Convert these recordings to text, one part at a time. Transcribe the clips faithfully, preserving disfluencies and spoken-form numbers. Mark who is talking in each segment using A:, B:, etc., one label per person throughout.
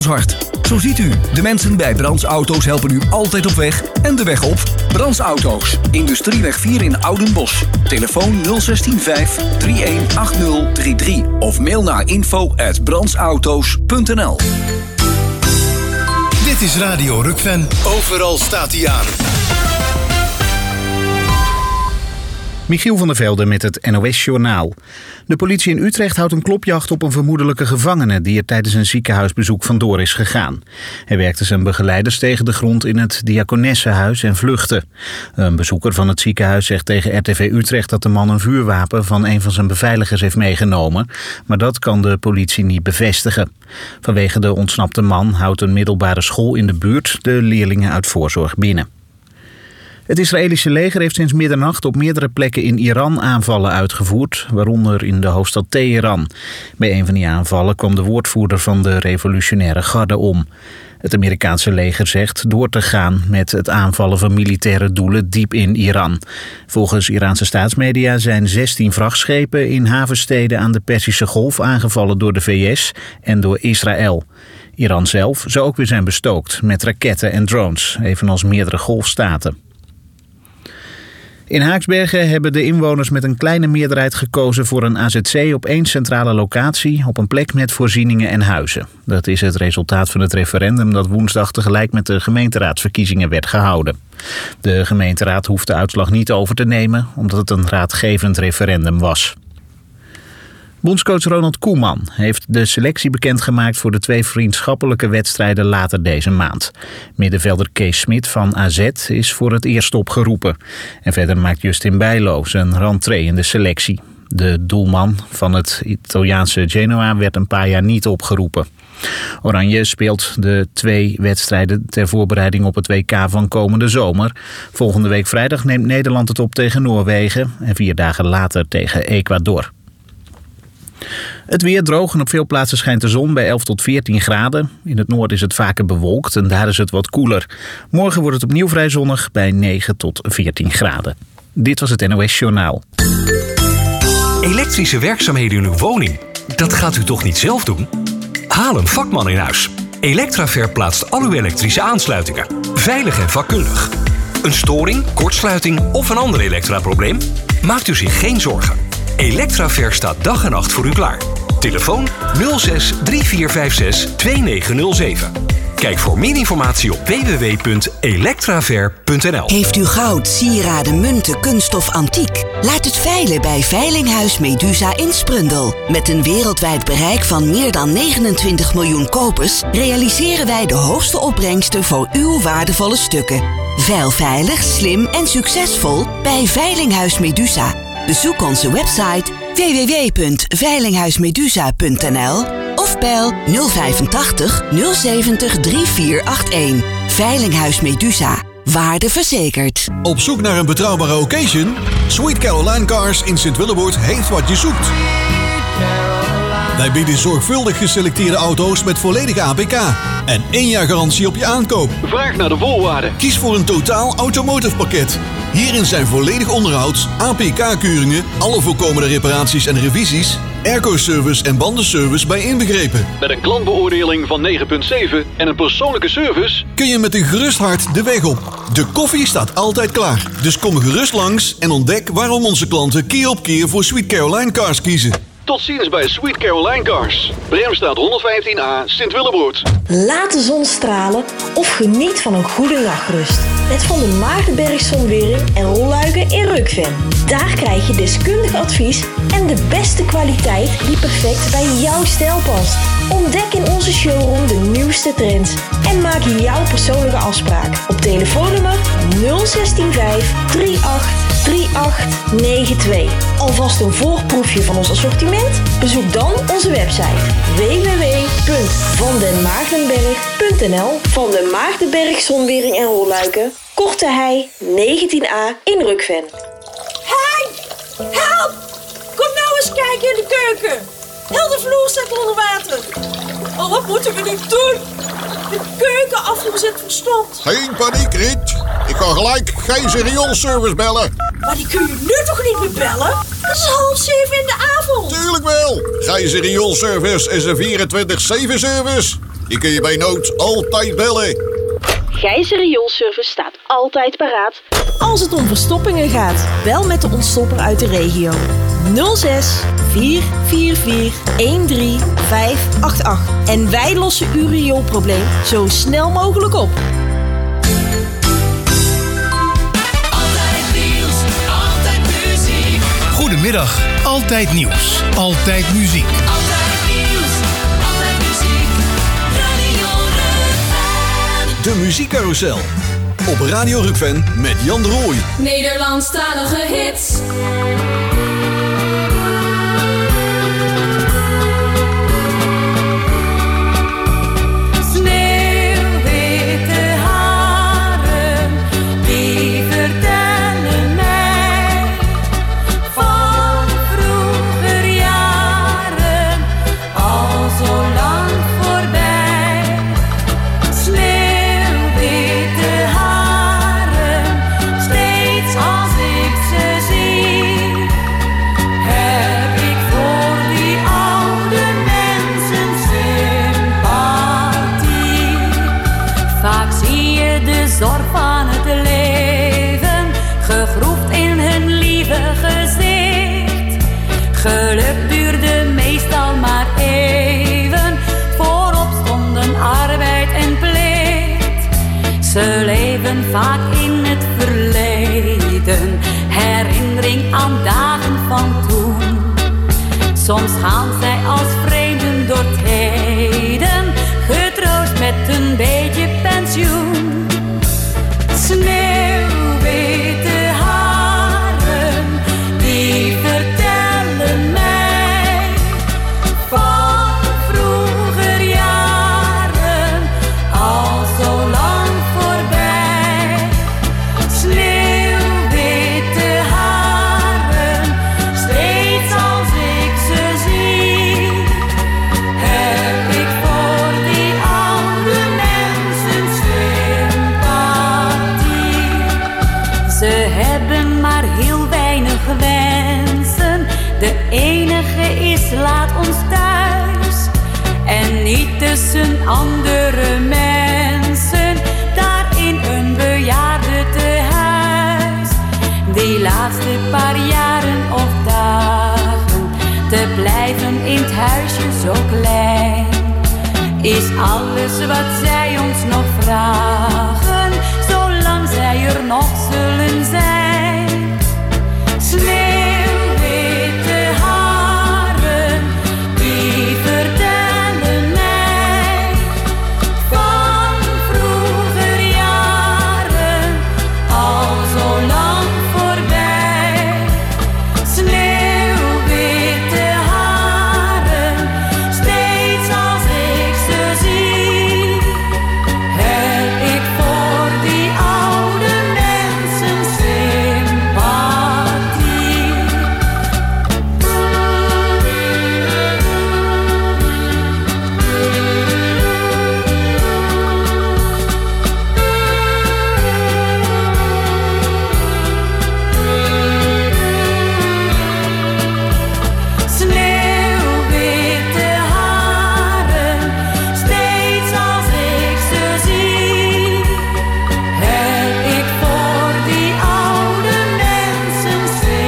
A: hart. Zo ziet u, de mensen bij Brands Auto's helpen u altijd op weg en de weg op. Brands Auto's, Industrieweg vier in Oudenbosch. Telefoon nul zes vijf drie een acht nul drie drie of mail naar info at brandsauto's punt n l.
B: Dit is Radio Rukven. Overal staat hij aan.
C: Michiel van der Velde met het N O S-journaal. De politie in Utrecht houdt een klopjacht op een vermoedelijke gevangene die er tijdens een ziekenhuisbezoek vandoor is gegaan. Hij werkte zijn begeleiders tegen de grond in het Diakonessenhuis en vluchtte. Een bezoeker van het ziekenhuis zegt tegen R T V Utrecht dat de man een vuurwapen van een van zijn beveiligers heeft meegenomen, maar dat kan de politie niet bevestigen. Vanwege de ontsnapte man houdt een middelbare school in de buurt de leerlingen uit voorzorg binnen. Het Israëlische leger heeft sinds middernacht op meerdere plekken in Iran aanvallen uitgevoerd, waaronder in de hoofdstad Teheran. Bij een van die aanvallen kwam de woordvoerder van de revolutionaire garde om. Het Amerikaanse leger zegt door te gaan met het aanvallen van militaire doelen diep in Iran. Volgens Iraanse staatsmedia zijn zestien vrachtschepen in havensteden aan de Perzische Golf aangevallen door de V S en door Israël. Iran zelf zou ook weer zijn bestookt met raketten en drones, evenals meerdere golfstaten. In Haaksbergen hebben de inwoners met een kleine meerderheid gekozen voor een A Z C op één centrale locatie op een plek met voorzieningen en huizen. Dat is het resultaat van het referendum dat woensdag tegelijk met de gemeenteraadsverkiezingen werd gehouden. De gemeenteraad hoeft de uitslag niet over te nemen omdat het een raadgevend referendum was. Bondscoach Ronald Koeman heeft de selectie bekendgemaakt voor de twee vriendschappelijke wedstrijden later deze maand. Middenvelder Kees Smit van A Z is voor het eerst opgeroepen. En verder maakt Justin Bijlo zijn rentree in de selectie. De doelman van het Italiaanse Genoa werd een paar jaar niet opgeroepen. Oranje speelt de twee wedstrijden ter voorbereiding op het W K van komende zomer. Volgende week vrijdag neemt Nederland het op tegen Noorwegen en vier dagen later tegen Ecuador. Het weer droog en op veel plaatsen schijnt de zon bij elf tot veertien graden. In het noorden is het vaker bewolkt en daar is het wat koeler. Morgen wordt het opnieuw vrij zonnig bij negen tot veertien graden. Dit was het N O S-journaal.
D: Elektrische werkzaamheden in uw woning, dat gaat u toch niet zelf doen? Haal een vakman in huis. Electraver plaatst al uw elektrische aansluitingen. Veilig en vakkundig. Een storing, kortsluiting of een ander elektraprobleem? Maakt u zich geen zorgen. Electraver staat dag en nacht voor u klaar. Telefoon nul zes drie vier vijf zes twee negen nul zeven. Kijk voor meer informatie op w w w punt electraver punt n l.
E: Heeft u goud, sieraden, munten, kunststof, antiek? Laat het veilen bij Veilinghuis Medusa in Sprundel. Met een wereldwijd bereik van meer dan negenentwintig miljoen kopers realiseren wij de hoogste opbrengsten voor uw waardevolle stukken. Veil veilig, slim en succesvol bij Veilinghuis Medusa. Bezoek onze website w w w punt veilinghuismedusa punt n l of bel nul vijfentachtig nul zeventig drie vier acht een. Veilinghuis Medusa. Waarde verzekerd.
F: Op zoek naar een betrouwbare occasion? Sweet Caroline Cars in Sint-Willeboord heeft wat je zoekt. Wij bieden zorgvuldig geselecteerde auto's met volledige A P K en één jaar garantie op je aankoop.
G: Vraag naar de voorwaarden.
F: Kies voor een totaal automotive pakket. Hierin zijn volledig onderhoud, A P K-keuringen, alle voorkomende reparaties en revisies, airco-service en bandenservice bij inbegrepen.
G: Met een klantbeoordeling van negen komma zeven en een persoonlijke service
F: kun je met een gerust hart de weg op. De koffie staat altijd klaar. Dus kom gerust langs en ontdek waarom onze klanten keer op keer voor Sweet Caroline Cars kiezen.
G: Tot ziens bij Sweet Caroline Cars. Bremstraat honderdvijftien A, Sint-Willeboord.
H: Laat de zon stralen of geniet van een goede nachtrust. Met Van der Maardenberg Zonwering en rolluiken in Rukven. Daar krijg je deskundig advies en de beste kwaliteit die perfect bij jouw stijl past. Ontdek in onze showroom de nieuwste trends en maak jouw persoonlijke afspraak op telefoonnummer nul zes vijf drie acht drie acht negen twee. Alvast een voorproefje van ons assortiment? Bezoek dan onze website w w w punt van den maardenberg punt n l. Van den Maardenberg Zonwering en Rolluiken, Korte Hei negentien A in Rukven.
I: Hey, help! Kom nou eens kijken in de keuken. Heel de vloer staat onder water. Oh, wat moeten we nu doen? De keuken afgezet verstopt.
J: Geen paniek, Riet. Ik kan gelijk geen rioolservice bellen.
I: Maar die kun je nu toch niet meer bellen? Het is half zeven in de avond.
J: Tuurlijk wel. Gijzer Rioolservice is een vierentwintig zeven service. Je kunt je bij nood altijd bellen.
H: Gijzer Rioolservice staat altijd paraat.
I: Als het om verstoppingen gaat, bel met de ontstopper uit de regio. nul zes vier vier vier een drie vijf acht acht. En wij lossen uw rioolprobleem zo snel mogelijk op.
B: Altijd nieuws, altijd muziek. Goedemiddag, altijd nieuws, altijd muziek. Altijd nieuws, altijd muziek. Radio Rukven.
F: De muziekcarousel. Op Radio Rukven met Jan de Rooij.
K: Nederlandstalige hits.
L: Zorg van het leven, gegroefd in hun lieve gezicht. Geluk duurde meestal maar even, voorop stonden arbeid en plicht. Ze leven vaak in het verleden, herinnering aan dagen van toen. Soms gaan zij als vreemden door het heden, getroost met een beetje pensioen. Sneeuwwitte haren, die vertellen mij van vroeger jaren, al zo lang voorbij. Sneeuwwitte haren, steeds als ik ze zie, heb ik voor die oude mensen Ze hebben maar heel weinig wensen. De enige is laat ons thuis. En niet tussen andere mensen, daar in een bejaardentehuis. Die laatste paar jaren of dagen, te blijven in het huisje zo klein, is alles wat zij ons nog vragen, zolang zij er nog zullen zijn. Sneeuwwitte haren, die vertellen mij van vroeger jaren, al zo lang voorbij. Sneeuwwitte haren, steeds als ik ze zie, heb ik voor die oude mensen sympathie. Sneeuwwitte haren, steeds als ik ze zie, heb ik voor die oude mensen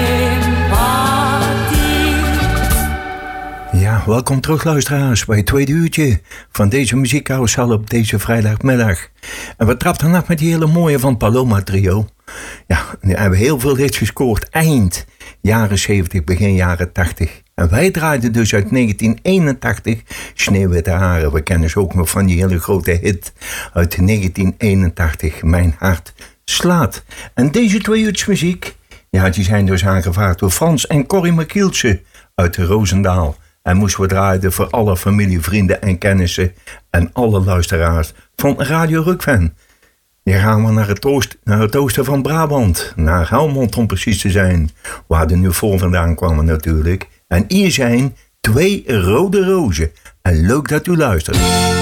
L: sympathie.
M: Ja, welkom terug luisteraars bij het tweede uurtje van deze muziekcarousel op deze vrijdagmiddag. En we trapten af met die hele mooie van Paloma Trio. Ja, die hebben heel veel hits gescoord eind jaren zeventig, begin jaren tachtig. En wij draaiden dus uit negentien eenentachtig Sneeuwwitte haren. We kennen ze ook nog van die hele grote hit uit negentien eenentachtig, Mijn hart slaat. En deze twee uurtjes muziek, ja, die zijn dus aangevraagd door Frans en Corrie Makieltje uit Roosendaal. En moesten we draaien voor alle familie, vrienden en kennissen en alle luisteraars van Radio Rukven. Dan gaan we naar het, oost, naar het oosten van Brabant, naar Helmond om precies te zijn, waar de nu vol vandaan kwamen natuurlijk. En hier zijn Twee Rode Rozen. En leuk dat u luistert.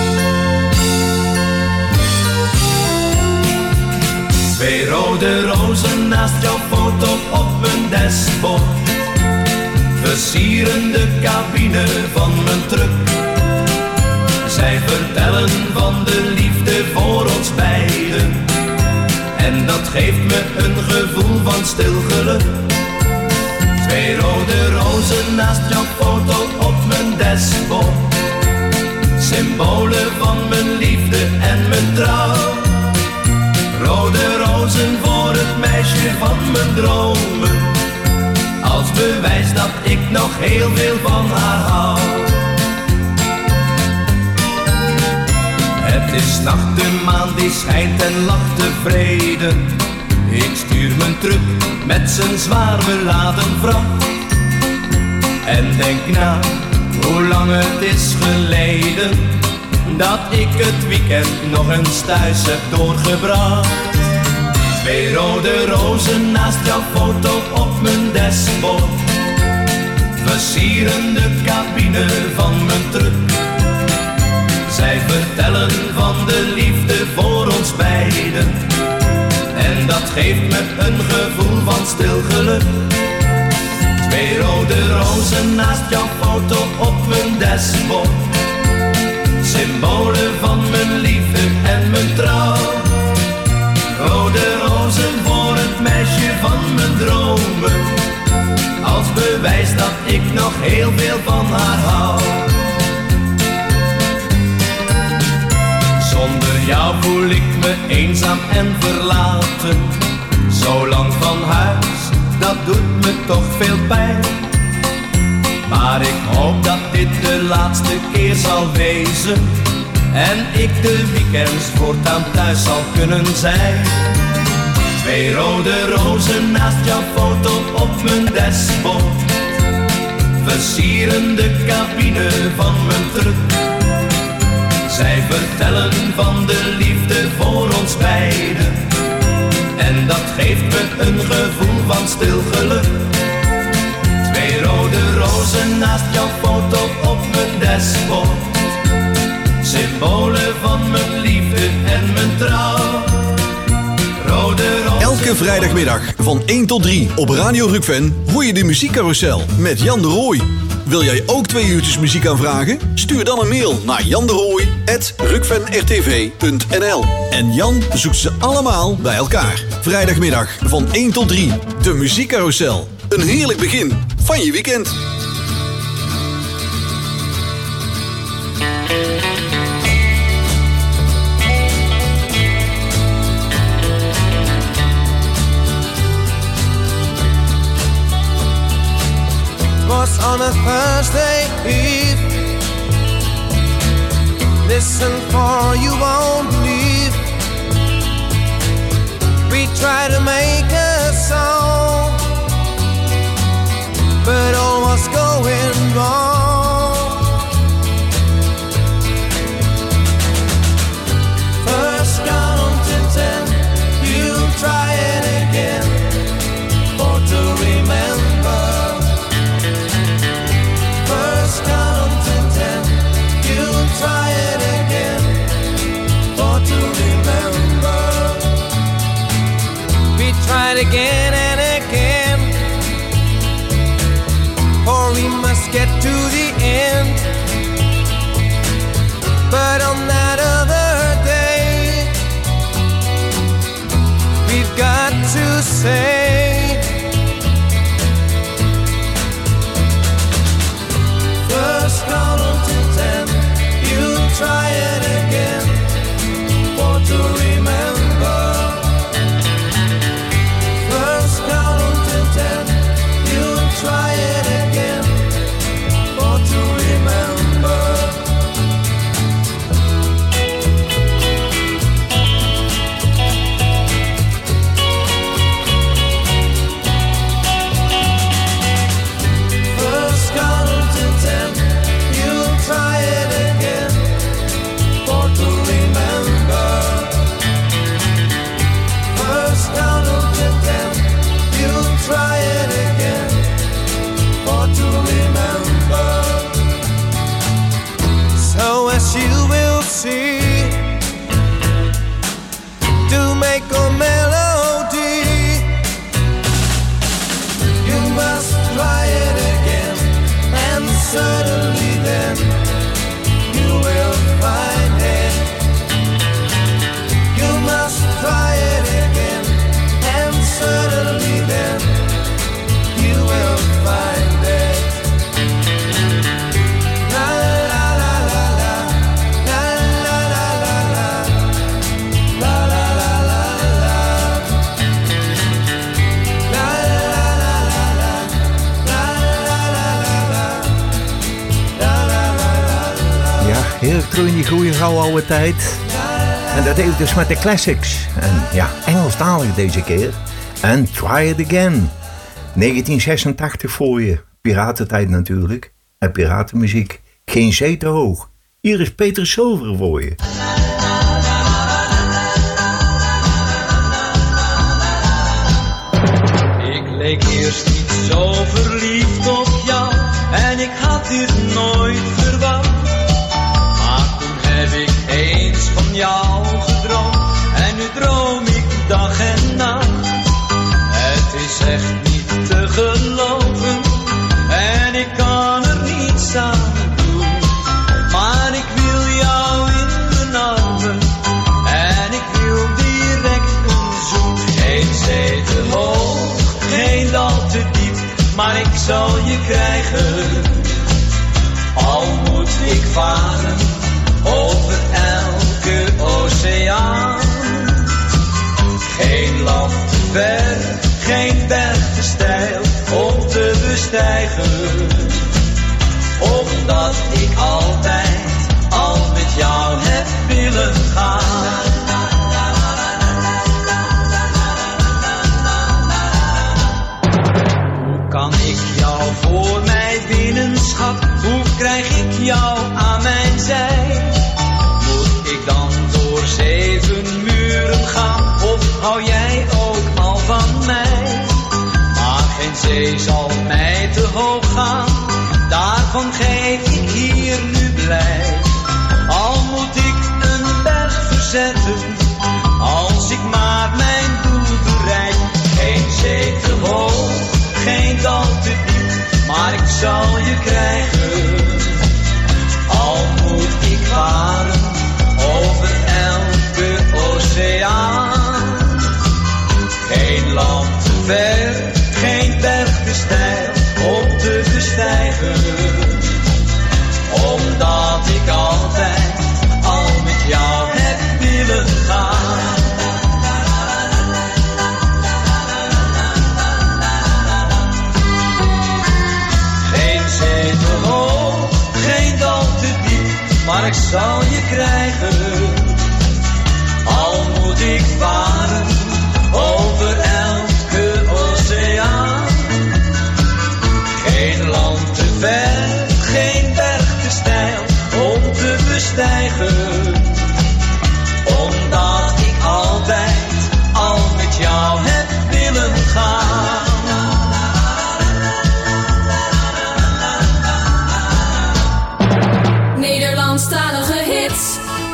N: Twee rode rozen naast jouw foto op mijn dashboard, versieren de cabine van mijn truck. Zij vertellen geeft me een gevoel van stil geluk. Twee rode rozen naast jouw foto op mijn dashboard. Symbolen van mijn liefde en mijn trouw. Rode rozen voor het meisje van mijn dromen. Als bewijs dat ik nog heel veel van haar hou. Het is nacht, de maan die schijnt en lacht tevreden. Ik stuur mijn truck met zijn zwaar beladen vracht. En denk na, hoe lang het is geleden dat ik het weekend nog eens thuis heb doorgebracht. Twee rode rozen naast jouw foto op mijn dashboard. Versieren de cabine van mijn truck. Zij vertellen van de liefde voor ons beiden. En dat geeft me een gevoel van stil geluk. Twee rode rozen naast jouw foto op mijn dashboard. Symbolen van mijn liefde en mijn trouw. Rode rozen voor het meisje van mijn dromen. Als bewijs dat ik nog heel veel van haar hou. Zonder jou voel ik me eenzaam en verlaten. Zo lang van huis, dat doet me toch veel pijn. Maar ik hoop dat dit de laatste keer zal wezen. En ik de weekends voortaan thuis zal kunnen zijn. Twee rode rozen naast jouw foto op mijn dashboard. Versieren de cabine van mijn truck. Zij vertellen van de liefde voor ons beiden. En dat geeft me een gevoel van stil geluk. Twee rode rozen naast jouw foto op mijn dashboard. Symbolen van mijn liefde en mijn trouw. Rode rozen.
F: Elke vrijdagmiddag van één tot drie op Radio Rukven hoor je de muziekcarousel met Jan de Rooij. Wil jij ook twee uurtjes muziek aanvragen? Stuur dan een mail naar janderooij apenstaartje rukven r t v punt n l. En Jan zoekt ze allemaal bij elkaar. Vrijdagmiddag van één tot drie. De muziekcarousel. Een heerlijk begin van je weekend.
O: Was on a Thursday Eve. Listen, for you won't leave. We try to make a song, but all was going wrong. First count to ten, you try it again, for to remember. First count to ten, you try it again, for to remember. We tried again and again, for we must get to the end. But on that other day, we've got to say, first count to ten, you try it again, for to remember. First count to ten, you try it again, for to remember. First count to ten, you try it again, for to remember. First count to ten, you try it again, for to remember. So as you will see, to make a melody, you must try it again, and certainly then you will find it. You must try it again,
M: zo in die goede gouden tijd. En dat deed ik dus met de classics. En ja, Engelstalig deze keer. En Try It Again. negentien zesentachtig voor je. Piratentijd natuurlijk. En piratenmuziek. Geen zee te hoog. Hier is Peter Silver voor je.
P: Ik leek eerst niet zo verliefd op jou. En ik had dit nooit verwacht. Maar toen heb ik eens van jou gedroomd. En nu droom ik dag en nacht. Het is echt niet te geloven. En ik kan er niets aan doen. Maar ik wil jou in mijn armen. En ik wil direct een zoen. Geen zee te hoog, geen dal te diep. Maar ik zal je krijgen. Al moet ik varen over elke oceaan. Geen land te ver, geen berg te steil om te bestijgen. Omdat ik altijd al met jou heb willen gaan. Hoe kan ik jou voor mij winnen, schat? Hoe krijg ik jou aan mijn zij? Moet ik dan door zeven muren gaan? Of hou jij ook al van mij? Maar geen zee zal mij te hoog gaan. Daarvan geef ik hier nu blij. Al moet ik een berg verzetten. Als ik maar mijn doel bereik. Geen zee te hoog, geen dal te diep. Maar ik zal je krijgen. Al moet ik varen over elke oceaan. Geen land te ver, geen berg te steil om te bestijgen. Omdat ik altijd al met jou heb willen gaan. Geen zee te hoog, geen dal te diep, maar ik zal je krijgen. Al moet ik varen over elke oceaan. Geen land te ver, geen berg te steil om te bestijgen. Omdat ik altijd al met jou heb willen gaan.
K: Nederlandstalige hits.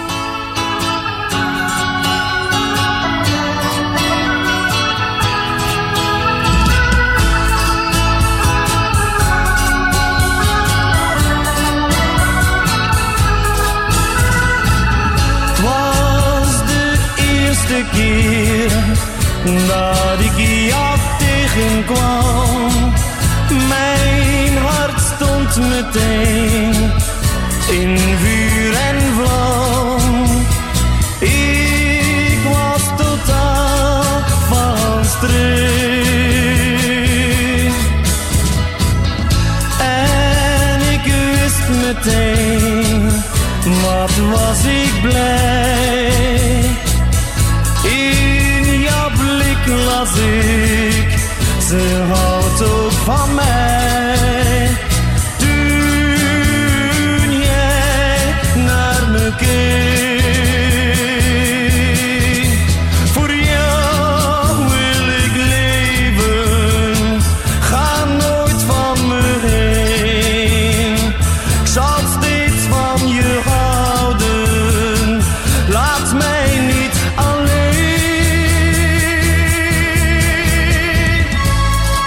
N: De keer dat ik jou tegenkwam, mijn hart stond meteen in vuur en vlam. Ik was totaal van streek en ik wist meteen, wat was ik blij. In jouw blik las ik, ze houdt ook van mij. Toen jij naar me keek, voor jou wil ik leven, ga nooit van me heen. Ik zal steeds van je houden, laat mij niet alleen.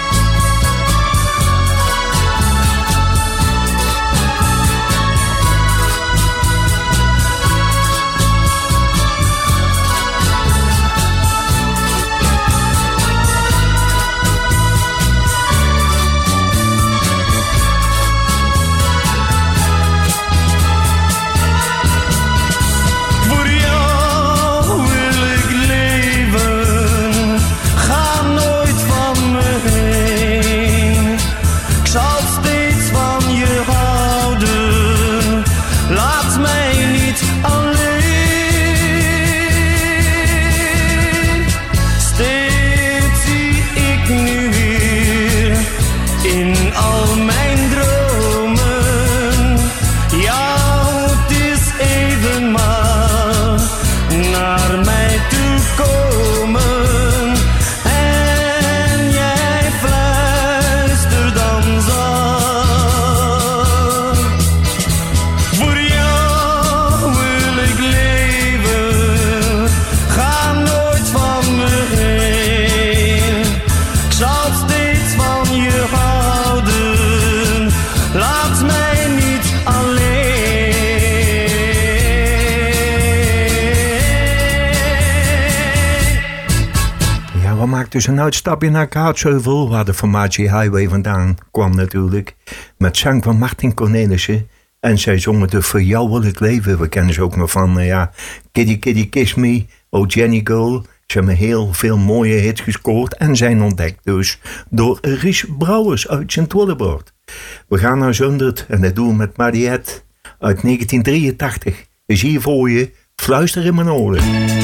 M: maakten dus een uitstapje naar Kaatsheuvel, waar de formatie Highway vandaan kwam natuurlijk. Met zang van Martin Cornelissen. En zij zongen de Voor jou wil ik leven. We kennen ze ook nog van, uh, ja, Kitty Kitty Kiss Me, Oh Jenny Girl. Ze hebben heel veel mooie hits gescoord en zijn ontdekt dus door Ries Brouwers uit Sint-Willebroord. We gaan naar Zundert en dat doen we met Mariette uit negentien drieëntachtig. Is hier voor je Fluister in mijn oren.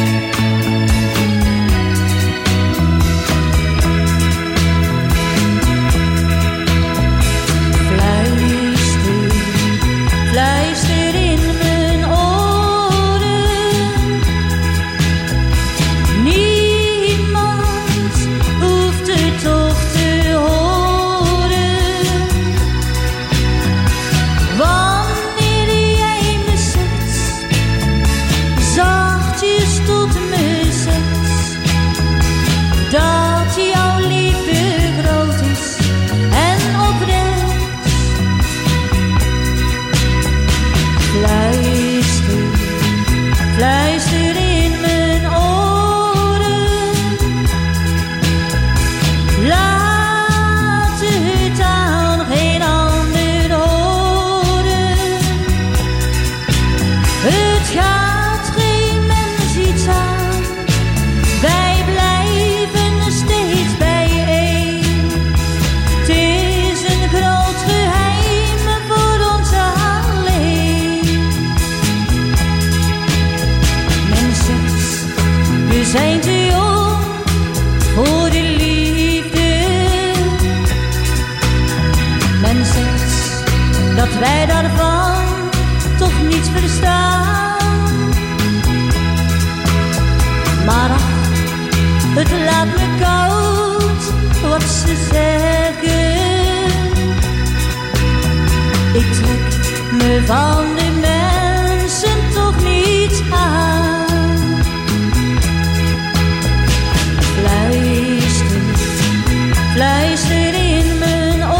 Q: Wij daarvan toch niets verstaan. Maar ach, het laat me koud wat ze zeggen. Ik trek me van de mensen toch niet aan. Fluister, fluister in mijn oren.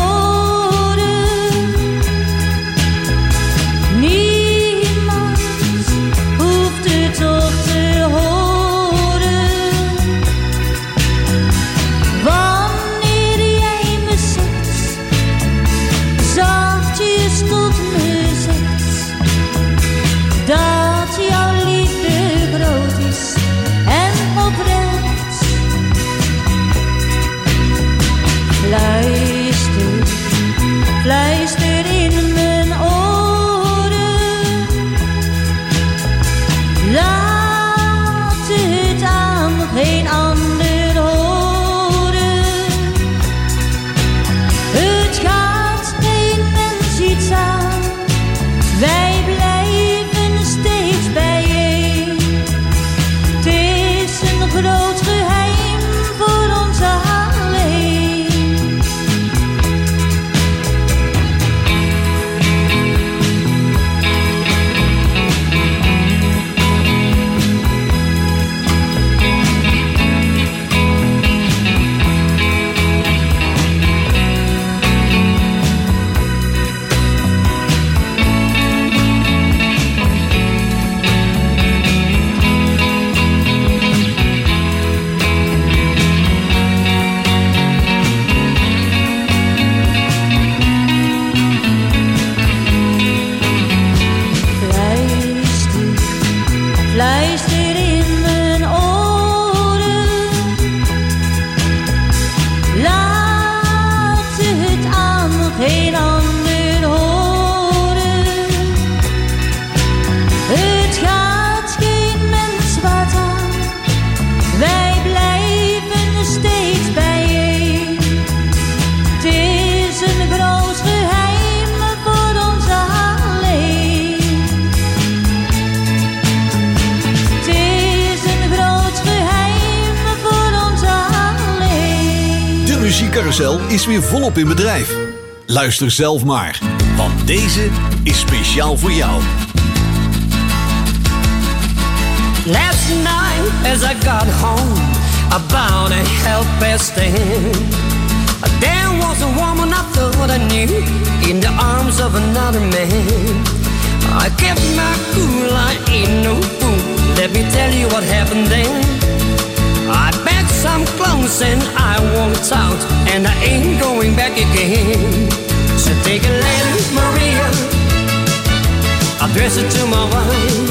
Q: Fluister, fluister in mijn oren. Laat het aan geen ander horen. Het gaat geen mens iets aan. Wij blijven steeds bijeen. Het is een groot geheim voor ons alleen. Luister in mijn oren. Laat het aan geen ander horen. Het gaat geen mens wat aan. Wij blijven steeds bijeen. Het is een groot geheim voor ons alleen.
F: De muziekcarousel is weer volop in bedrijf. Luister zelf maar, want deze is speciaal voor jou.
R: Last night as I got home, about a half past ten, there was a woman I thought I knew in the arms of another man. I kept my cool, I ain't no fool. Let me tell you what happened then. I packed some clothes house and I walked out, and I ain't going back again. So take a letter, Maria, address it to my wife.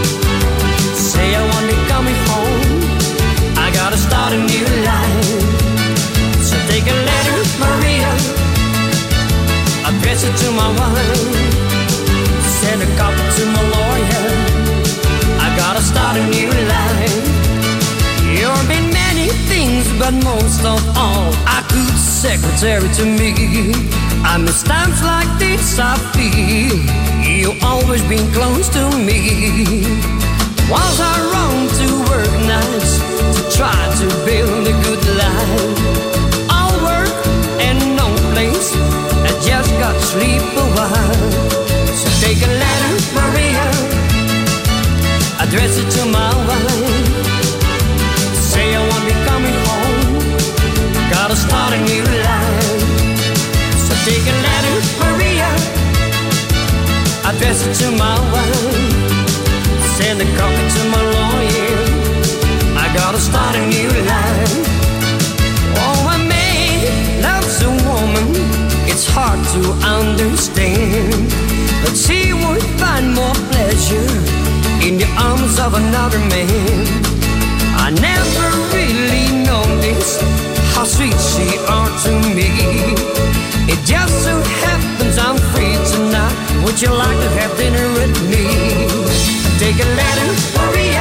R: Say I want me coming home, I gotta start a new life. So take a letter, Maria, address it to my wife. Send a copy to my lawyer, I gotta start a new life. You've been many things, but most of all, a good secretary to me. I miss times like this I feel, you always been close to me. Was I wrong to work nights, to try to build a good life? All work and no place, I just got sleep a while. So take a letter, Maria, address it to my wife. Say I won't be coming home, gotta start a new life. So take a letter, Maria, address it to my wife. Send a copy to my lawyer, I gotta start a new life. Oh, a man loves a woman, it's hard to understand, but she would find more pleasure in the arms of another man. I never really noticed how sweet she are to me. It just so happens I'm free tonight. Would you like to have dinner with me? Take a letter, Maria,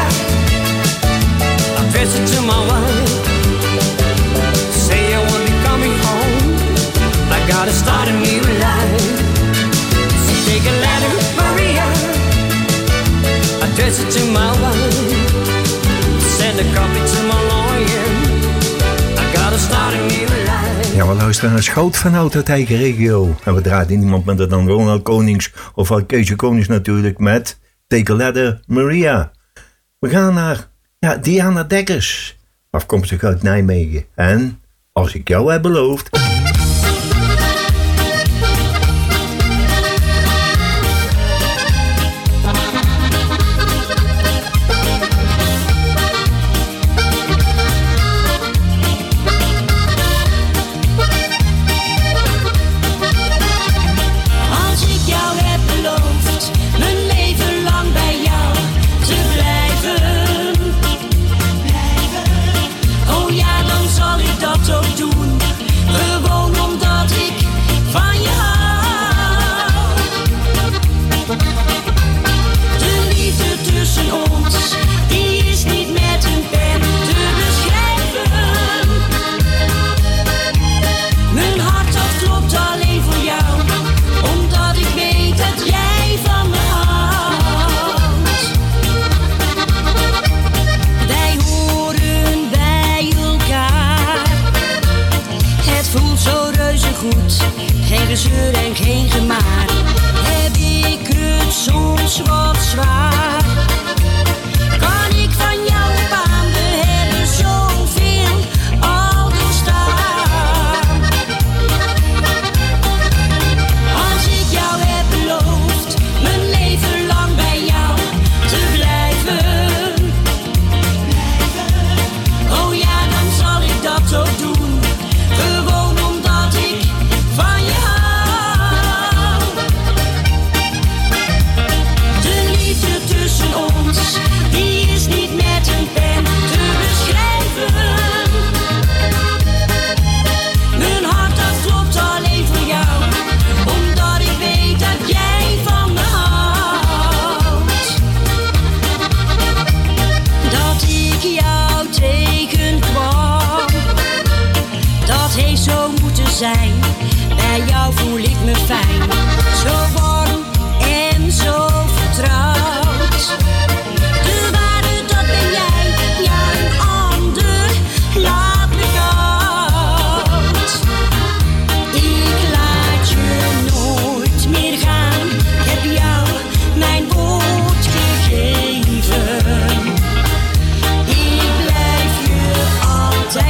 R: address it to my wife. Say I won't be coming home, I gotta start a new life. So take a letter, Maria, address it to my wife. Send a copy to my lawyer, I gotta start a new life.
M: Ja, we luisteren naar Schout van Oud uit eigen regio. En we draaien niemand met het dan Ronald Konings of al Keesje Konings natuurlijk met Take a Letter, Maria. We gaan naar ja, Diana Dekkers, afkomstig uit Nijmegen. En Als ik jou heb beloofd.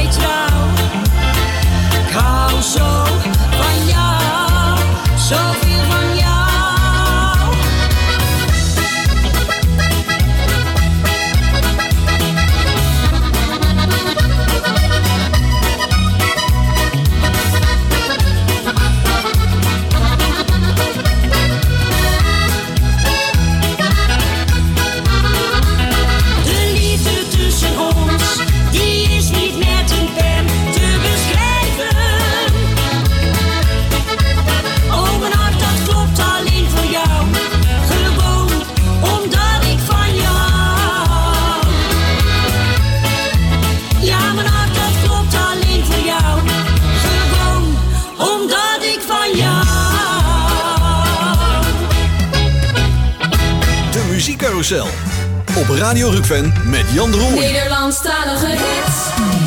O: Zo van jou, zoveel.
F: Muziekcarousel. Op Radio Rukven met Jan de Rooij.
K: Nederlandstalige hits.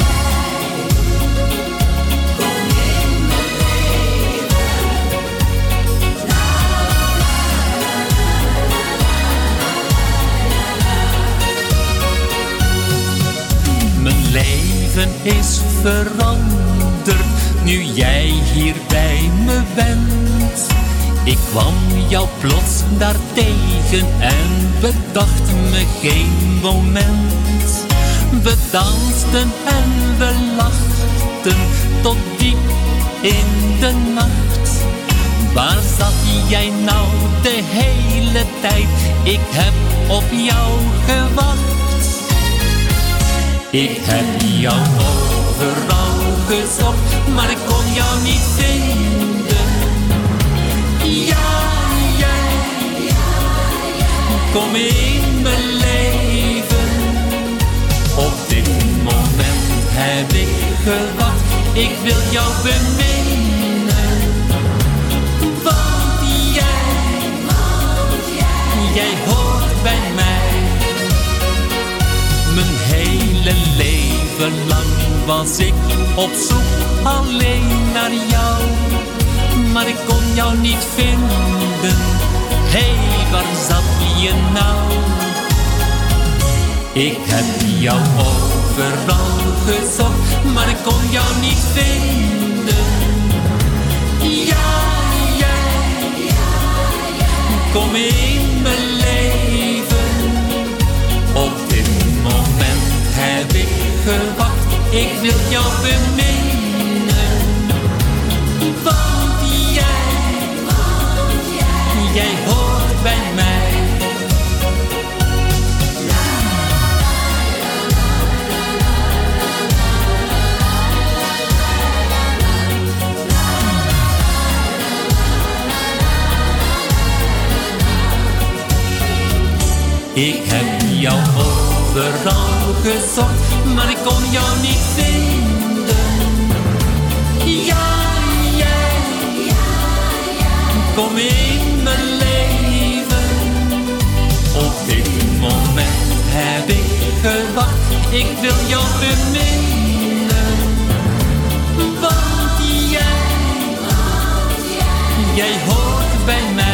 S: Mijn leven is veranderd nu jij hier bij me bent. Ik kwam jou plots daar tegen en bedacht me geen moment. We dansten en we lachten tot diep in de nacht. Waar zat jij nou de hele tijd? Ik heb op jou gewacht. Ik heb jou overal gezocht, maar ik kon jou niet vinden. Ja, jij, kom in mijn leven. Op dit moment heb ik gewacht, ik wil jou beminnen. Want jij, jij hoort bij mij. Mijn hele leven lang was ik op zoek alleen naar jou. Maar ik kon jou niet vinden. Hé, hey, waar zat je nou? Ik heb jou overal gezocht, maar ik kon jou niet vinden. Ja, jij, kom in mijn leven. Op dit moment heb ik gewacht, ik wil jou beminnen. Want jij, jij hoort bij mij. Ik heb jou overal gezocht, maar ik kon jou niet vinden. Ja, jij, kom in mijn leven. Op dit moment heb ik gewacht, ik wil jou beminnen. Want jij, jij hoort bij mij.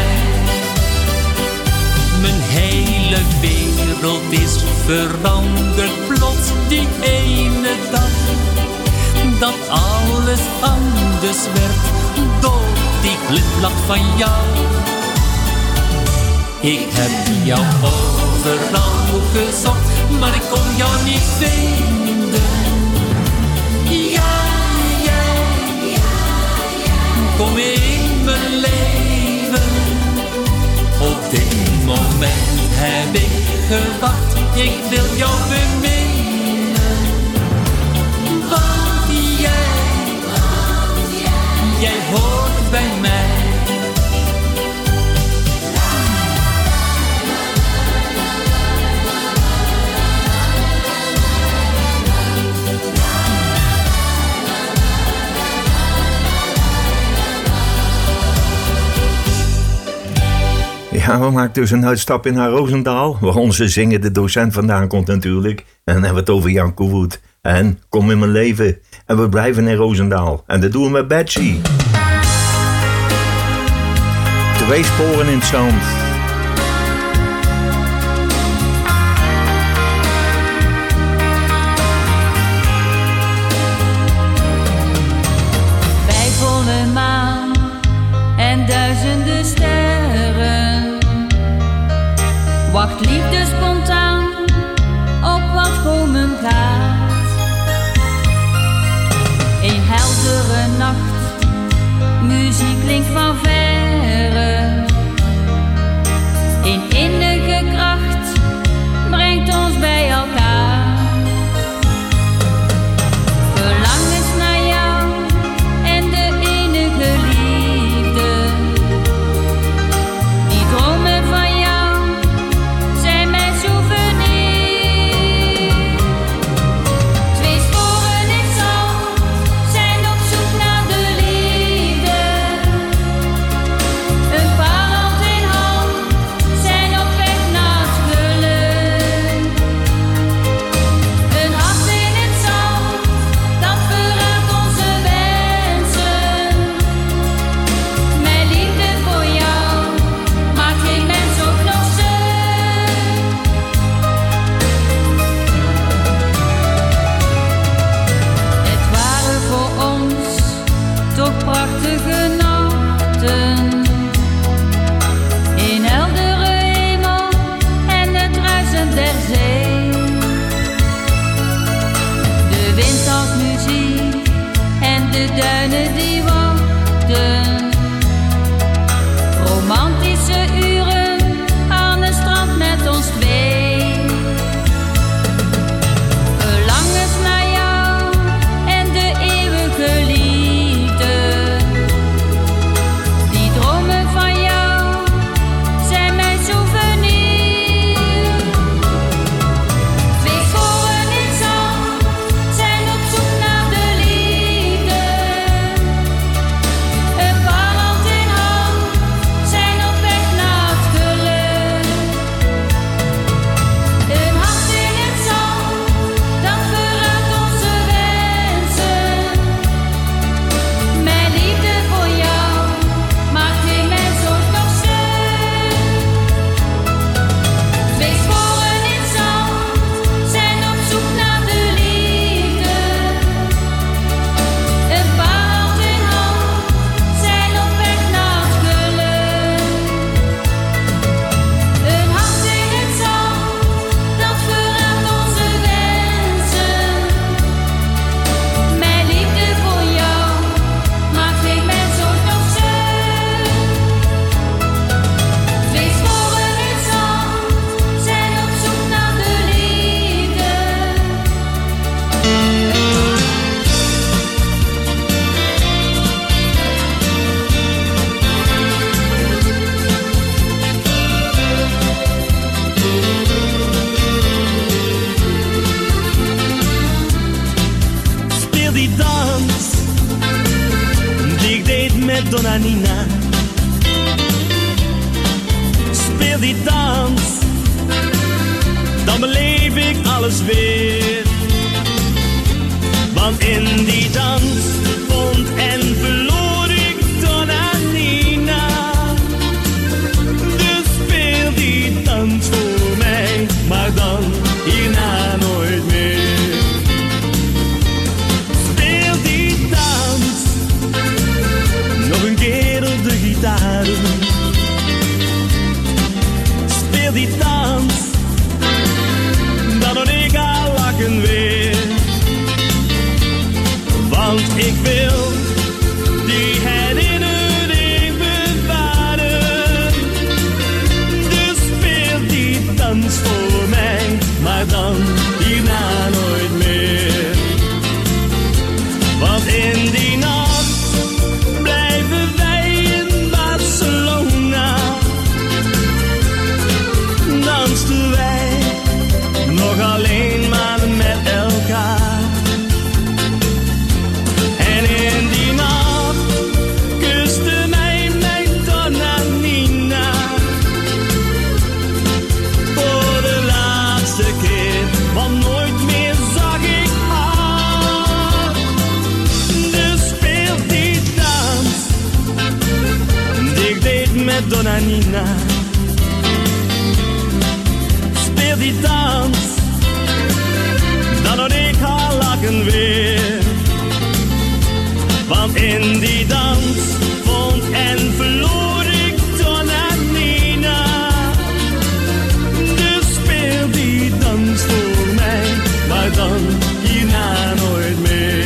S: Mijn hele wereld is veranderd plots die ene dag. Dat alles anders werd door die glimlach van jou. Ik heb jou overal gezocht, maar ik kon jou niet vinden. Ja, jij, kom in mijn leven. Op dit moment heb ik gewacht, ik wil jou beminnen. Want jij, jij hoort bij mij.
M: Ja, we maken dus een uitstapje naar Roosendaal, waar onze zingende docent vandaan komt natuurlijk. En dan hebben we het over Jan Koevoet. En Kom in mijn leven. En we blijven in Roosendaal. En dat doen we met Betsy. Twee sporen in het zand.
Q: Bij volle maan en duizenden sterren wacht liefde spontaan op wat komen gaat. Een heldere nacht, muziek klinkt van verre. Een innige kracht brengt ons bij elkaar. Verlangens naar jou en de enige liefde. Die dromen van jou zijn mijn souvenir. Twee sporen in het zand zijn op zoek naar de liefde.
L: duinen die wachten. Romantische uren aan het strand met ons twee. Verlangens naar jou en de eeuwige liefde. Die dromen van jou zijn mijn souvenir. Twee sporen in zand zijn op zoek naar de liefde. Een paar hand in hand zijn op weg naar het geluk. Een hand in het zand, dat verraadt onze wensen. Mijn liefde voor jou maakt geen mens ooit nog stuk. Twee sporen in zand zijn op zoek naar de liefde. Een paar hand in hand zijn op weg naar het geluk. Een hand in het zand, dat verraadt onze wensen. Mijn liefde voor jou maakt geen mens ooit nog stuk. Twee sporen in zand zijn op zoek naar de liefde.
N: Speel die dans die ik deed met Donna Nina. Speel die dans, dan beleef ik alles weer. Want in die dans vond en verloor ik Donna Nina. Dus speel die dans voor mij, maar dan hierna nooit meer. Speel die dans nog een keer op de gitaar. Speel die dans, dan hoor ik haar lachen weer. Want ik wil die herinnering bewaren. Dus speel die dans voor mij, maar dan hierna nooit meer. Want in die nacht blijven wij in Barcelona. Dansten wij nog alleen maar met elkaar. En in die nacht kuste mij mijn Donna Nina. Voor de laatste keer, want nooit meer zag ik haar. Dus speel die dans die ik deed met Donna Nina. Speel die dans, dan hoor ik haar lachen weer. Want in die dans vond en verloor ik Donna Nina. Dus speel die dans voor mij, maar dan hierna nooit meer.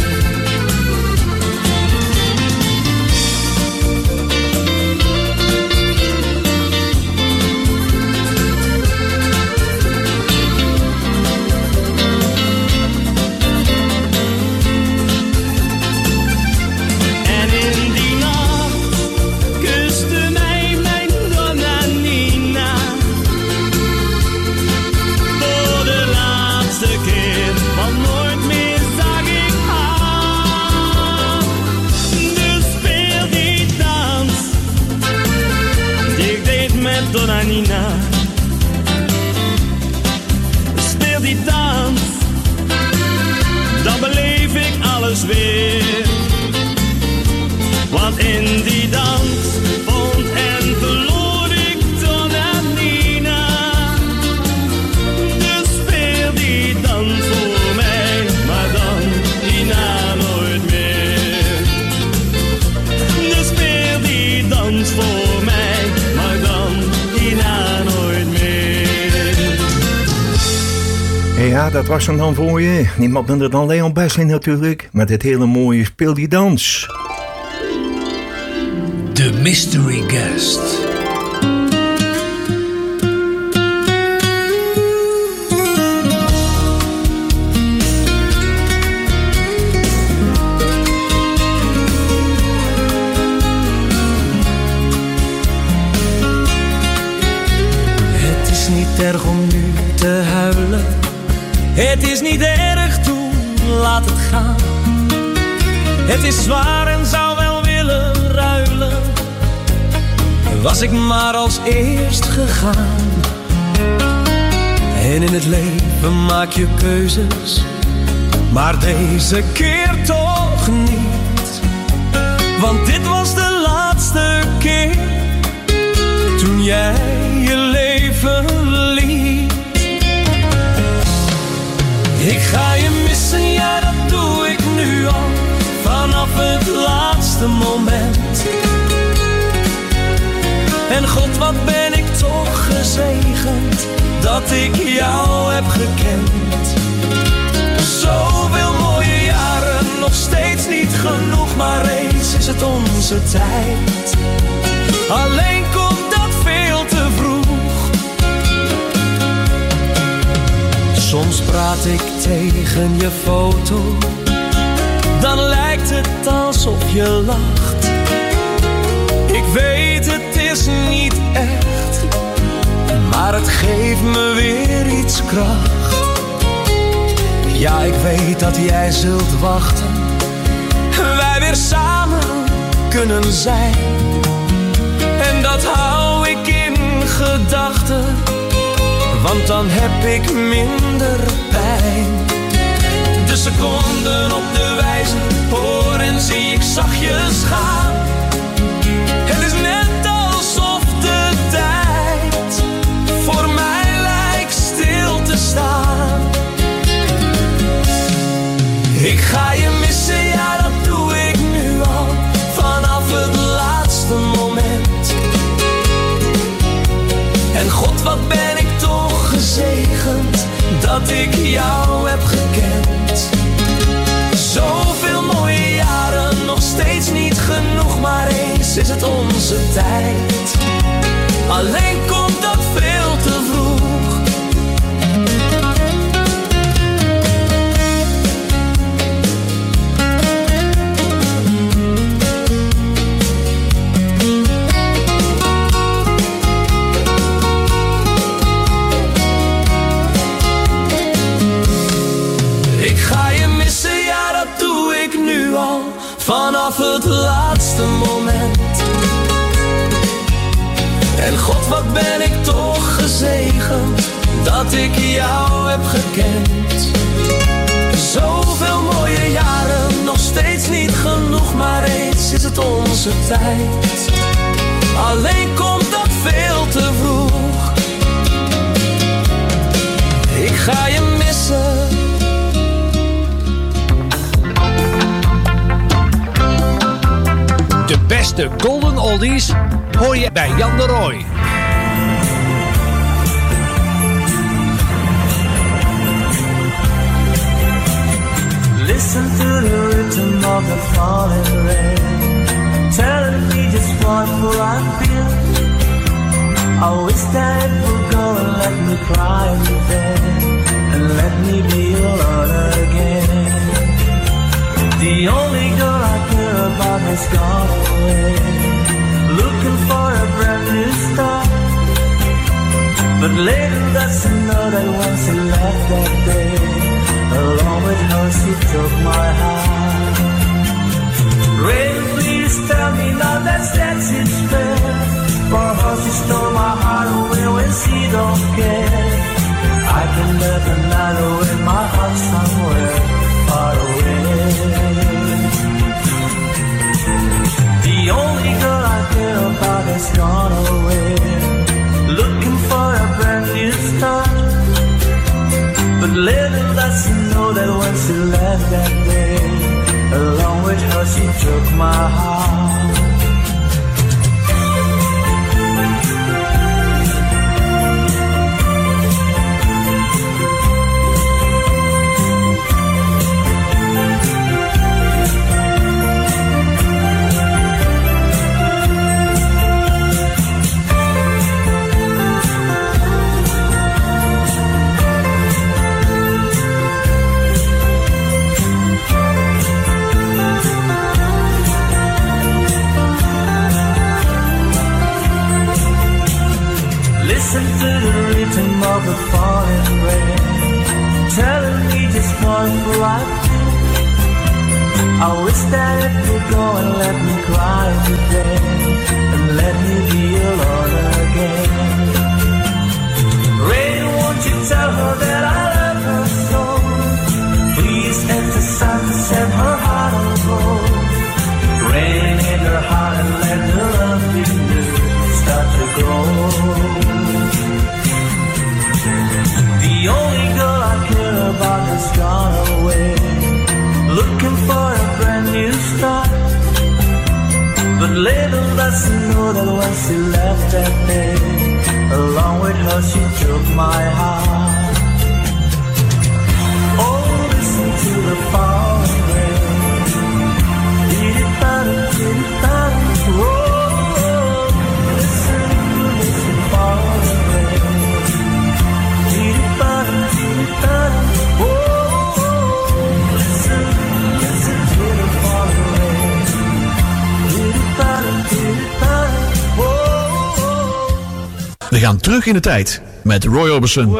N: En in die nacht kuste mij mijn Donna Nina. Voor de laatste keer, want nooit meer zag ik haar. Dus speel die dans die ik deed met Donna Nina. Speel die dans, dan beleef ik alles weer. Want in die dans vond en verloor ik Donna Nina. Dus speel die dans voor mij, maar dan hierna nooit meer. Dus speel die dans voor mij, maar dan hierna nooit meer.
M: Ja, Ja, dat was hem dan voor je. Niemand minder dan Leon Besseling natuurlijk. Met dit hele mooie Speel die dans.
B: De Mystery Guest.
N: Het is niet erg om nu te huilen. Het is niet erg, toe, laat het gaan. Het is zwaar en zou wel willen ruilen. Was ik maar als eerst gegaan. En in het leven maak je keuzes, maar deze keer toch niet. Want dit was de laatste keer toen jij je leven liet. Ik ga je missen, ja dat doe ik nu al, vanaf het laatste moment. En God, wat ben ik toch gezegend, dat ik jou heb gekend. Zoveel mooie jaren, nog steeds niet genoeg, maar eens is het onze tijd. Alleen komt dat veel te vroeg. Soms praat ik tegen je foto, dan lijkt het alsof je lacht. Ik weet het is niet echt, maar het geeft me weer iets kracht. Ja, ik weet dat jij zult wachten, wij weer samen kunnen zijn. En dat hou ik in gedachten, want dan heb ik minder pijn. De seconden op de wijzer hoor en zie ik zachtjes gaan. Het is net alsof de tijd voor mij lijkt stil te staan. Ik ga je missen, ja dat doe ik nu al, vanaf het laatste moment. En God, wat ben ik toch gezegend, dat ik jou heb gekend. Zoveel mooie jaren, nog steeds niet genoeg, maar eens is het onze tijd. Alleen komt dat veel te vroeg. Vanaf het laatste moment. En God, wat ben ik toch gezegend, dat ik jou heb gekend. Zoveel mooie jaren, nog steeds niet genoeg, maar eens is het onze tijd. Alleen komt dat veel te vroeg. Ik ga je missen.
B: De beste Golden Oldies hoor je bij Jan de Rooij.
O: Listen to the rhythm of the falling rain, telling me just what will I feel. I wish that it would go and let me cry in bed, and let me be alone again. The only girl I care about has gone away, looking for a brand new start. But little does she know that when she left that day, along with her she took my heart. Rain, please tell me now that's that she's fair, for her she stole my heart away when she don't care. I can live another with my heart somewhere far away. The only girl I care about has gone away, looking for a brand new start. But little does she know that when she left that day, along with her she took my heart. I feel. I wish that it would go and let me cry today, and let me be alone again. Rain, won't you tell her that I love her so? Please ask the sun to set her heart on gold. Rain in her heart and let her love in you start to grow. The only girl I care about has gone away, looking for a brand new start. But little does she know that when she left that day, along with her she took my heart. Oh, listen to the falling rain. Dee-dee-da-da, dee-dee-da-da. Oh, listen, listen, falling rain. Dee-dee-da-da, dee-dee-da-da. Oh, listen, listen to the falling rain. Dee-dee-da-da, dee-dee-da-da.
T: We gaan terug in de tijd met Roy Orbison.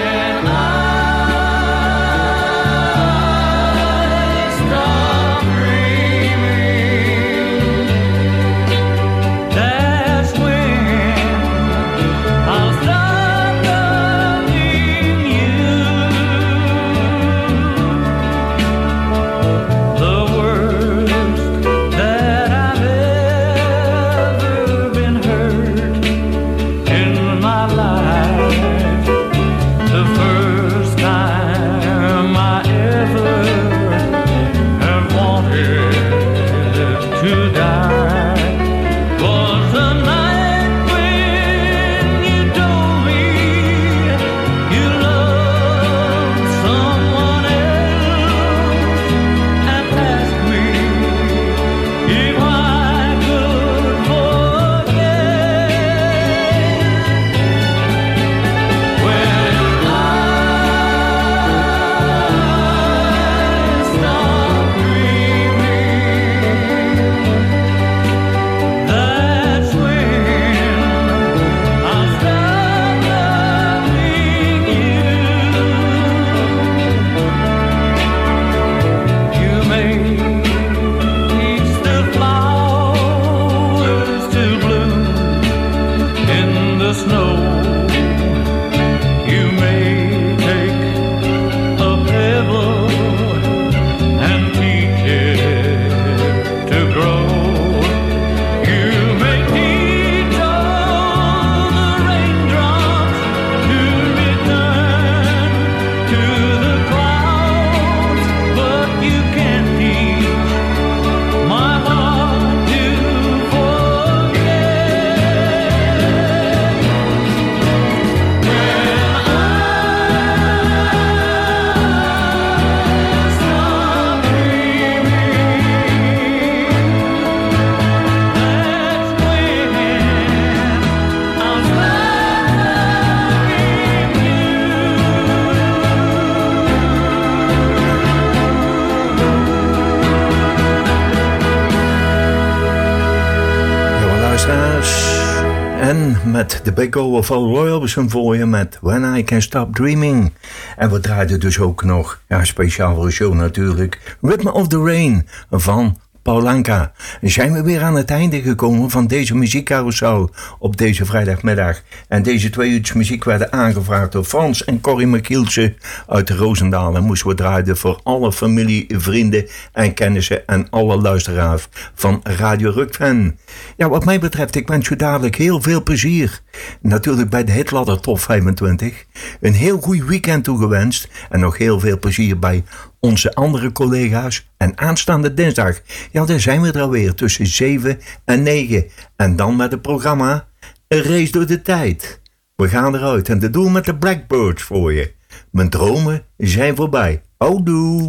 M: Met de Big O van Roy Orbison voor je met When I Can Stop Dreaming. En we draaiden dus ook nog, ja, speciaal voor de show natuurlijk, Rhythm of the Rain van Paul Anka. En zijn we weer aan het einde gekomen van deze muziekcarousel op deze vrijdagmiddag. En deze twee uurtjes muziek werden aangevraagd door Frans en Corrie Michielsen uit Roosendaal. En moesten we draaien voor alle familie, vrienden en kennissen en alle luisteraars van Radio Rukven. Ja, wat mij betreft, ik wens u dadelijk heel veel plezier. Natuurlijk bij de Hitladder Top vijfentwintig. Een heel goed weekend toegewenst. En nog heel veel plezier bij onze andere collega's. En aanstaande dinsdag, ja, daar zijn we er alweer tussen zeven en negen. En dan met het programma Een Race door de Tijd. We gaan eruit en dat doen we met de Blackbirds voor je. Mijn dromen zijn voorbij. Houdoe!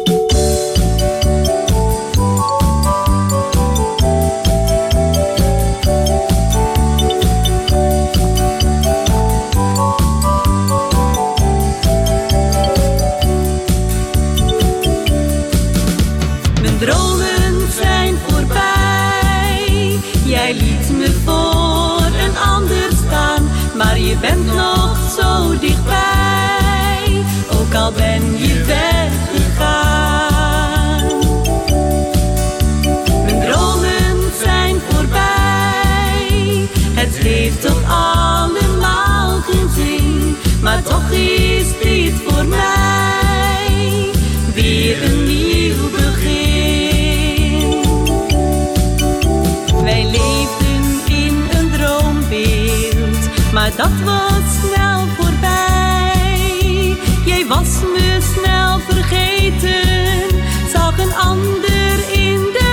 L: Dromen zijn voorbij. Jij liet me voor een ander staan, maar je bent nog zo dichtbij. Ook al ben je weggegaan.
Q: het was snel voorbij. Jij was me snel vergeten, zag een ander in de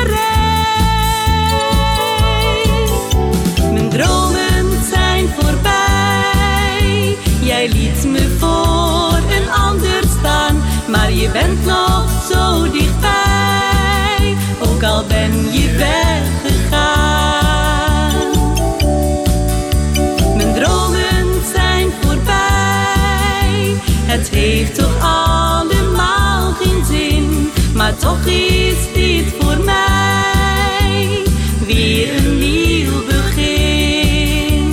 Q: rij. Mijn dromen zijn voorbij, jij liet me voor een ander staan. Maar je bent nog zo dichtbij, ook al ben je weggegaan. Mijn dromen zijn voorbij, het heeft toch allemaal geen zin. Maar toch is dit voor mij weer een nieuw begin.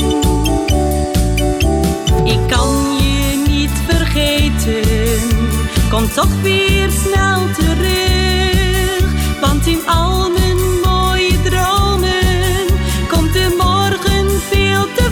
Q: Ik kan je niet vergeten, kom toch weer snel terug. Want in al mijn mooie dromen komt de morgen veel te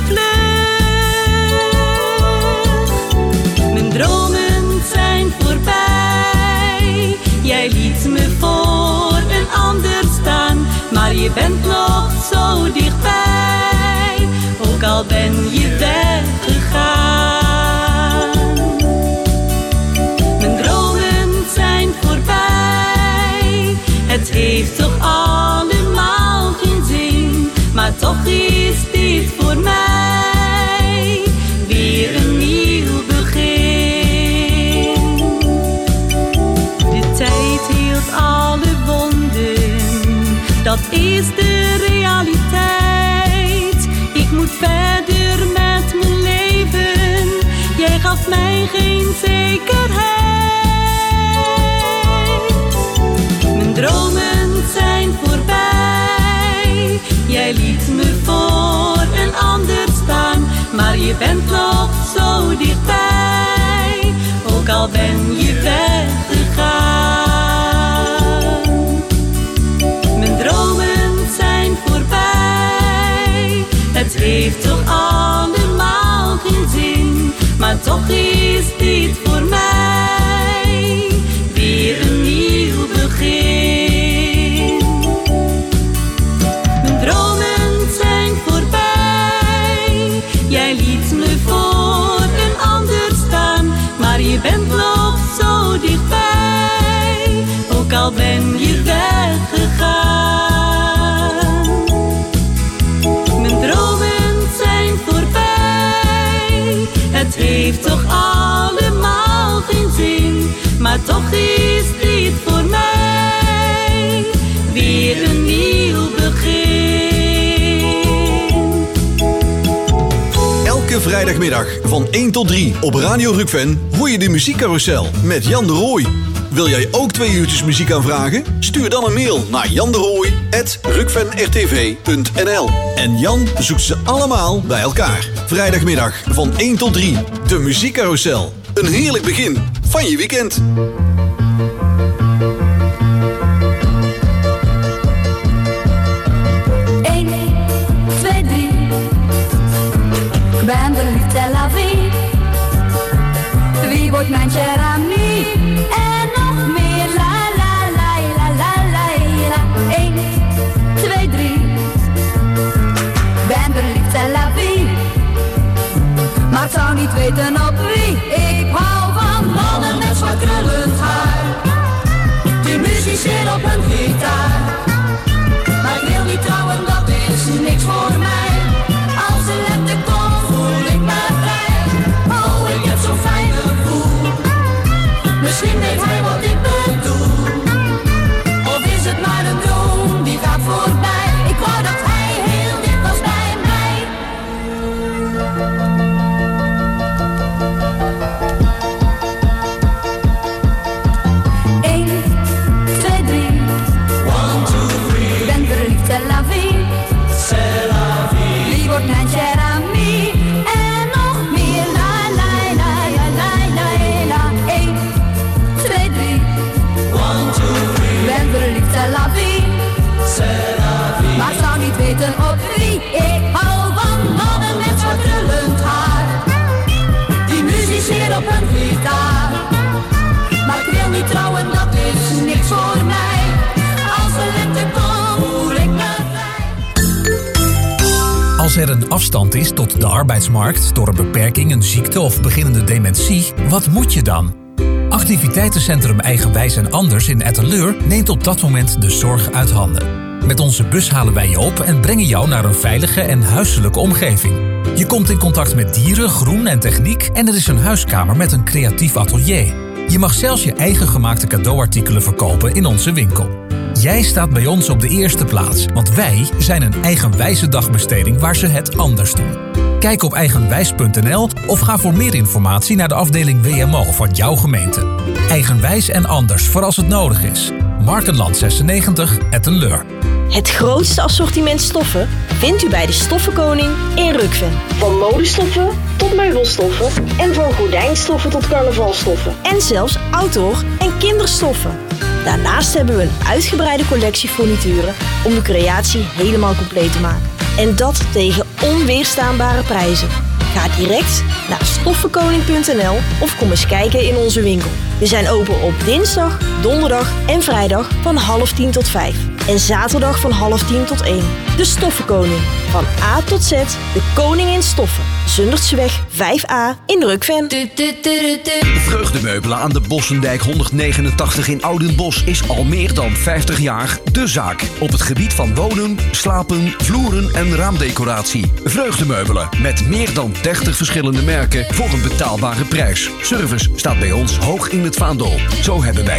Q: vlug. Mijn dromen zijn voorbij, jij liet me voor een ander staan. Maar je bent nog zo dichtbij, ook al ben je weggegaan. Mijn dromen zijn voorbij, het heeft toch allemaal geen zin. Maar toch is dit voor mij weer een nieuw begin. De tijd heelt alle wonden, dat is de realiteit. Ik moet verder met mijn leven, jij gaf mij geen zekerheid. Mijn dromen zijn voorbij, jij liet me voor een ander staan. Maar je bent nog zo dichtbij, ook al ben je weggegaan. Mijn dromen zijn voorbij, het heeft toch allemaal geen zin. Maar toch is dit voor mij weer een nieuw begin. Mijn dromen zijn voorbij, jij liet me voor een ander staan. Maar je bent nog zo dichtbij, ook al ben je weggegaan. Mijn dromen zijn voorbij, het heeft toch allemaal geen zin. Maar toch is dit voor mij weer een nieuw begin.
F: Elke vrijdagmiddag van één tot drie op Radio Rukven hoor je de muziekcarousel met Jan de Rooij. Wil jij ook twee uurtjes muziek aanvragen? Stuur dan een mail naar janderooij at rukven r t v punt n l. En Jan zoekt ze allemaal bij elkaar. Vrijdagmiddag van één tot drie, de muziekcarousel. Een heerlijk begin van je weekend.
L: één, twee, drie. Ik ben verliefd en la vie. Wie wordt mijn cher ami? En nog meer la la la la la la la. één, twee, drie. Ik ben verliefd en la vie. Maar ik zou niet weten op wie. Ik hou van mannen met zwart krullend haar, die musiceren op hun gitaar. Maar ik wil niet trouwen, dat is niks voor mij. Als de lente komt, voel ik me vrij. Oh, ik heb zo'n fijn gevoel. Misschien weet hij wat ik bedoel. Of is het maar een droom, die gaat voorbij. Ik wou dat hij heel dicht was bij mij. één, twee, drie. one, two, three. Ik ben verliefd en la vie. C'est la vie. Wie wordt mijn cher ami? En nog meer la la la la la la la. één, twee, drie. one, two, three. Ik ben verliefd en la vie. C'est la vie. Maar ik zou niet weten op wie. Ik hou van mannen met zwart krullend haar, die musiceren op hun gitaar. Maar ik wil niet trouwen, dat is niks voor mij. Als de lente komt, voel ik me vrij.
T: Als
U: Als er een afstand is tot de arbeidsmarkt door een beperking, een ziekte of beginnende dementie, wat moet je dan? Activiteitencentrum Eigenwijs en Anders in Etteleur neemt op dat moment de zorg uit handen. Met onze bus halen wij je op en brengen jou naar een veilige en huiselijke omgeving. Je komt in contact met dieren, groen en techniek en er is een huiskamer met een creatief atelier. Je mag zelfs je eigen gemaakte cadeauartikelen verkopen in onze winkel. Jij staat bij ons op de eerste plaats, want wij zijn een eigenwijze dagbesteding waar ze het anders doen. Kijk op eigenwijs punt n l of ga voor meer informatie naar de afdeling W M O van jouw gemeente. Eigenwijs en Anders voor als het nodig is. Markenland zesennegentig, Etteleur.
H: Het grootste assortiment stoffen vindt u bij de Stoffenkoning in Rukven. Van modestoffen tot meubelstoffen en van gordijnstoffen tot carnavalstoffen. En zelfs outdoor- en kinderstoffen. Daarnaast hebben we een uitgebreide collectie furnituren om de creatie helemaal compleet te maken. En dat tegen onweerstaanbare prijzen. Ga direct naar stoffenkoning punt n l of kom eens kijken in onze winkel. We zijn open op dinsdag, donderdag en vrijdag van half tien tot vijf. En zaterdag van half tien tot één. De Stoffenkoning. Van A tot Z, de koning in stoffen. Zundertseweg vijf a in Rukven.
A: Vreugdemeubelen aan de Bossendijk honderdnegenentachtig in Oudenbosch is al meer dan vijftig jaar de zaak. Op het gebied van wonen, slapen, vloeren en raamdecoratie. Vreugdemeubelen met meer dan dertig verschillende merken voor een betaalbare prijs. Service staat bij ons hoog in het vaandel. Zo hebben wij